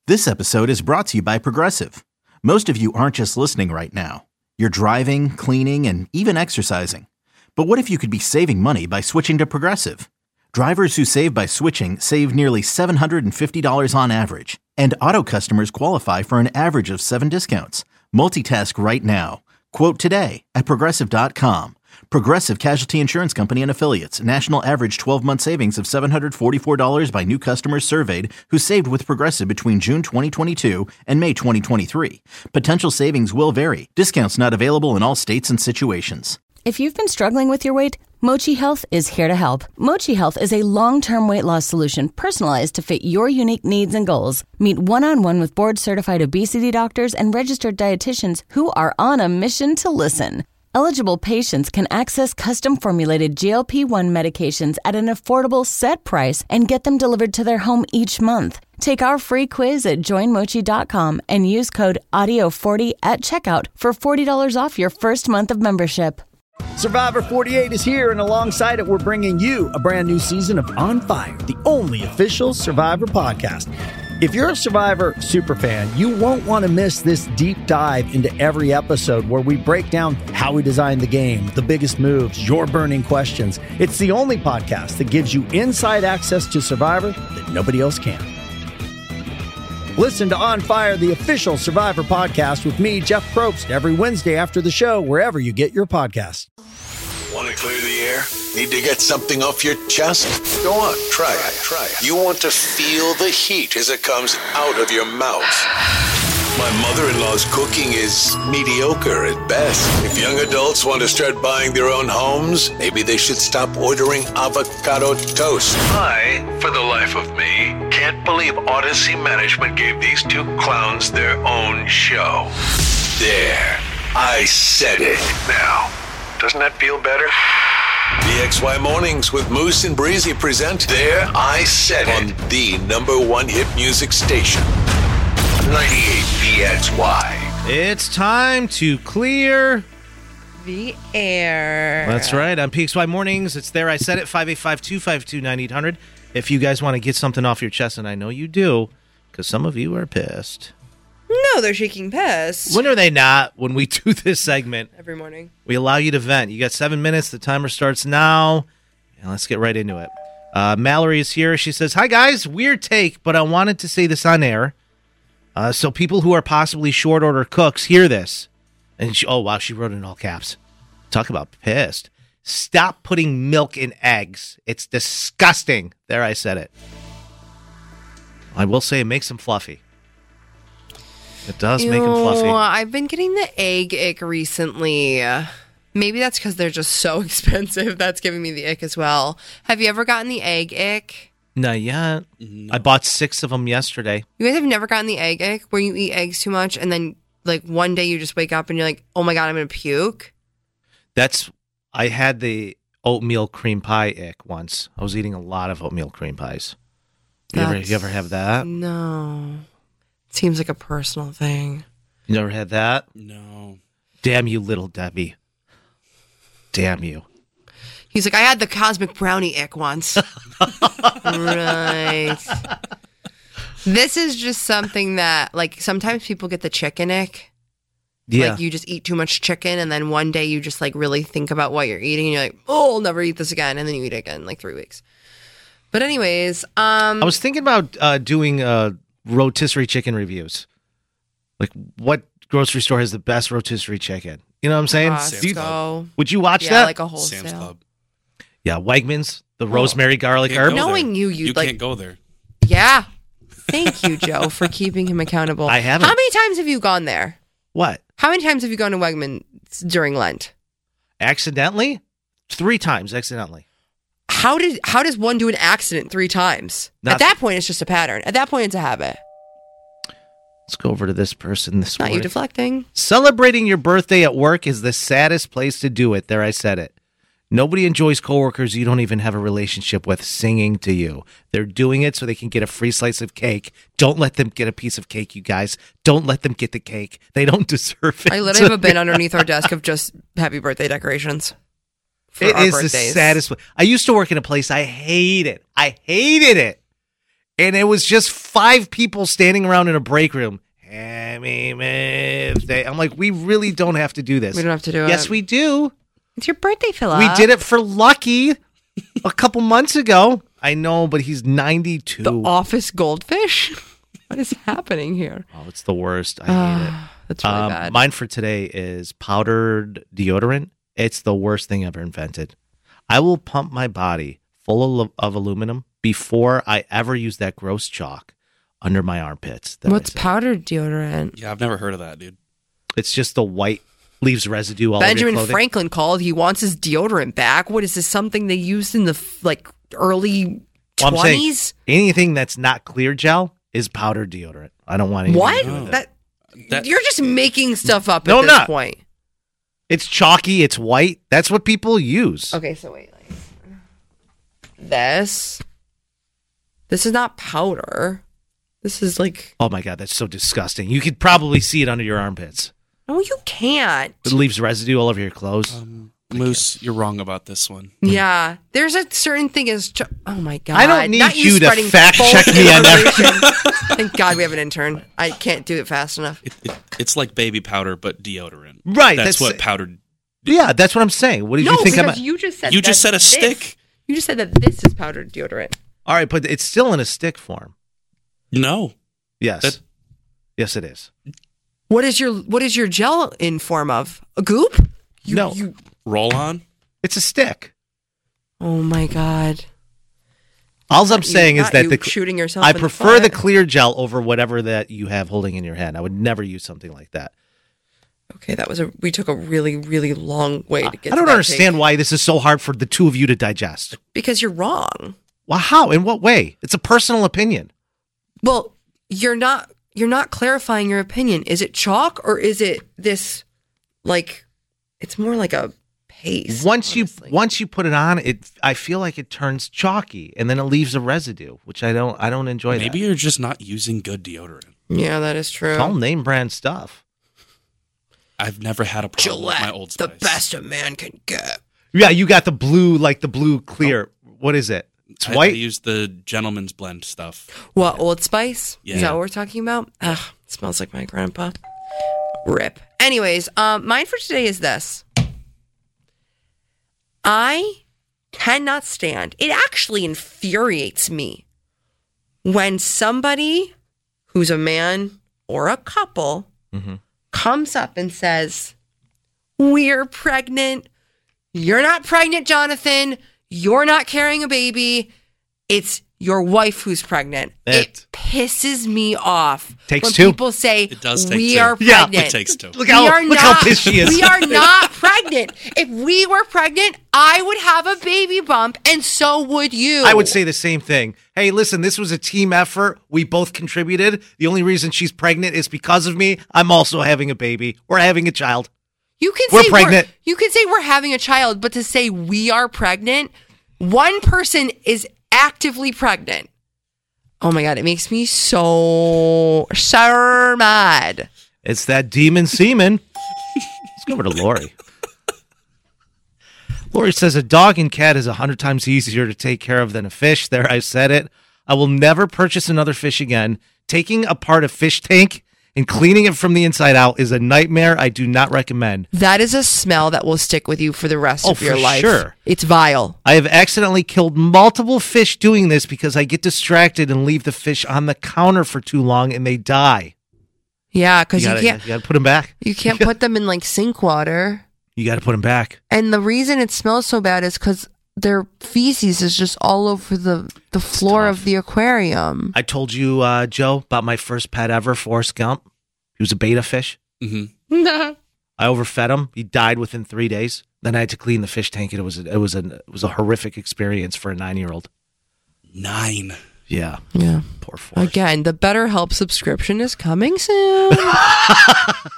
This episode is brought to you by Progressive. Most of you aren't just listening right now. You're driving, cleaning, and even exercising. But what if you could be saving money by switching to Progressive? Drivers who save by switching save nearly $750 on average. And auto customers qualify for an average of 7 discounts. Multitask right now. Quote today at Progressive.com. Progressive Casualty Insurance Company and Affiliates. National average 12-month savings of $744 by new customers surveyed who saved with Progressive between June 2022 and May 2023. Potential savings will vary. Discounts not available in all states and situations. If you've been struggling with your weight, Mochi Health is here to help. Mochi Health is a long-term weight loss solution personalized to fit your unique needs and goals. Meet one-on-one with board-certified obesity doctors and registered dietitians who are on a mission to listen. Eligible patients can access custom-formulated GLP-1 medications at an affordable set price and get them delivered to their home each month. Take our free quiz at joinmochi.com and use code AUDIO40 at checkout for $40 off your first month of membership. Survivor 48 is here, and alongside it, we're bringing you a brand new season of On Fire, the only official Survivor podcast. If you're a Survivor superfan, you won't want to miss this deep dive into every episode where we break down how we designed the game, the biggest moves, your burning questions. It's the only podcast that gives you inside access to Survivor that nobody else can. Listen to On Fire, the official Survivor podcast with me, Jeff Probst, every Wednesday after the show, wherever you get your podcasts. Want to clear the air? Need to get something off your chest? Go on, try it. You want to feel the heat as it comes out of your mouth. My mother-in-law's cooking is mediocre at best. If young adults want to start buying their own homes, maybe they should stop ordering avocado toast. I, for the life of me, can't believe Odyssey Management gave these two clowns their own show. There, I said it. Now, doesn't that feel better? BXY Mornings with Moose and Breezy present There I Said It on the #1 hit music station, 98 BXY. It's time to clear the air. That's right. On PXY Mornings, it's There I Said It, 585-252-9800. If you guys want to get something off your chest, and I know you do, because some of you are pissed. No, they're shaking piss. When are they not? When we do this segment. Every morning. We allow you to vent. You got 7 minutes. The timer starts now. And let's get right into it. Mallory is here. She says, "Hi, guys. Weird take, but I wanted to say this on air. So people who are possibly short order cooks hear this." And she wrote it in all caps. Talk about pissed. "Stop putting milk in eggs. It's disgusting." There, I said it. I will say it makes them fluffy. It does make them fluffy. I've been getting the egg ick recently. Maybe that's because they're just so expensive. That's giving me the ick as well. Have you ever gotten the egg ick? Not yet. No. I bought 6 of them yesterday. You guys have never gotten the egg ick where you eat eggs too much and then like one day you just wake up and you're like, oh my God, I'm going to puke? I had the oatmeal cream pie ick once. I was eating a lot of oatmeal cream pies. You ever have that? No. Seems like a personal thing. You never had that? No. Damn you, little Debbie. Damn you. He's like, I had the cosmic brownie ick once. Right. This is just something that, like, sometimes people get the chicken ick. Yeah. Like, you just eat too much chicken, and then one day you just, like, really think about what you're eating, and you're like, oh, I'll never eat this again, and then you eat it again in, like, 3 weeks. But anyways, I was thinking about doing rotisserie chicken reviews. Like, what grocery store has the best rotisserie chicken? You know what I'm saying? Costco. Would you watch that? Like a wholesale. Sam's Club. Yeah, Wegmans, the rosemary garlic herb. Knowing you like, can't go there. Yeah. Thank you, Joe, for keeping him accountable. I haven't. How many times have you gone there? What? How many times have you gone to Wegmans during Lent? Accidentally? 3 times accidentally. How does one do an accident 3 times? At that point, it's just a pattern. At that point, it's a habit. Let's go over to this person this morning. Not you deflecting. Celebrating your birthday at work is the saddest place to do it. There, I said it. Nobody enjoys coworkers you don't even have a relationship with singing to you. They're doing it so they can get a free slice of cake. Don't let them get a piece of cake, you guys. Don't let them get the cake. They don't deserve it. I literally have a bin underneath our desk of just happy birthday decorations. It is the saddest. I used to work in a place I hated. I hated it. And it was just 5 people standing around in a break room. Happy birthday. I'm like, we really don't have to do this. We don't have to do it. Yes, we do. It's your birthday, Philip. We did it for Lucky a couple months ago. I know, but he's 92. The Office Goldfish? What is happening here? Oh, it's the worst. I hate it. That's really bad. Mine for today is powdered deodorant. It's the worst thing ever invented. I will pump my body full of aluminum before I ever use that gross chalk under my armpits. What's powdered deodorant? Yeah, I've never heard of that, dude. It's just the white leaves residue all over your Benjamin clothing. Franklin called. He wants his deodorant back. What is this? Something they used in the early 20s? Well, I'm saying anything that's not clear gel is powdered deodorant. I don't want anything What? to do with it. That- You're just making stuff up No, at I'm this not. point. It's chalky. It's white. That's what people use. Okay, so wait. This is not powder. This is like... Oh my God, that's so disgusting. You could probably see it under your armpits. No, you can't. It leaves residue all over your clothes. Moose, you're wrong about this one. Yeah, there's a certain thing as... Oh my God. I don't need Not you to spreading fact false check me on that. information. Thank God we have an intern. I can't do it fast enough. It's like baby powder, but deodorant. Right, That's that's- what powdered. Yeah, that's what I'm saying. What did No, you think because about? you just said You just that said a stick. You just said that this is powdered deodorant. All right, but it's still in a stick form. No. Yes. That- Yes, it is. What is your gel in form of? A goop? No. Roll on. It's a stick. Oh my God. All I'm saying is Not that you shooting yourself I in the prefer the foot. clear gel over whatever that you have holding in your hand. I would never use something like that. Okay, we took a really, really long way to get I to don't that understand take. why this is so hard for the two of you to digest. Because you're wrong. Well, how? In what way? It's a personal opinion. Well, you're not clarifying your opinion. Is it chalk or is it this it's more like a paste? Once honestly. you put it on, I feel like it turns chalky and then it leaves a residue, which I don't enjoy. Maybe you're just not using good deodorant. Yeah, that is true. It's all name brand stuff. I've never had a problem with my Old Spice. the best a man can get. Yeah, you got the blue clear. What is it? It's I white. use the Gentleman's Blend stuff. What, Old Spice? Yeah. Is that what we're talking about? Ugh, it smells like my grandpa. Rip. Anyways, mine for today is this. I cannot stand, it actually infuriates me when somebody who's a man or a couple comes up and says, "We're pregnant. You're not pregnant, Jonathan. You're not carrying a baby. It's your wife who's pregnant." It pisses me off. Takes when two. people say, It does take "We two. are Yeah, it pregnant." It takes two. Look how pissed she is. We are not pregnant. If we were pregnant, I would have a baby bump, and so would you. I would say the same thing. Hey, listen, this was a team effort. We both contributed. The only reason she's pregnant is because of me. I'm also having a baby. We're having a child. You can We're say pregnant. you can say we're having a child, but to say we are pregnant, one person is actively pregnant. Oh my God, it makes me so mad. It's that demon semen. Let's go over to Lori. Lori says a dog and cat is 100 times easier to take care of than a fish. There, I said it. I will never purchase another fish again. Taking apart a fish tank and cleaning it from the inside out is a nightmare I do not recommend. That is a smell that will stick with you for the rest Oh, of your for life. sure. It's vile. I have accidentally killed multiple fish doing this because I get distracted and leave the fish on the counter for too long and they die. Yeah, because you You can't gotta put them back. you can't put them in sink water. You got to put them back. And the reason it smells so bad is because their feces is just all over the floor tough. of the aquarium. I told you, Joe, about my first pet ever, Forrest Gump. He was a betta fish. Mm-hmm. I overfed him. He died within 3 days. Then I had to clean the fish tank, and it was a horrific experience for a 9-year-old. 9. Yeah, Yeah. poor Forrest. Again, the BetterHelp subscription is coming soon.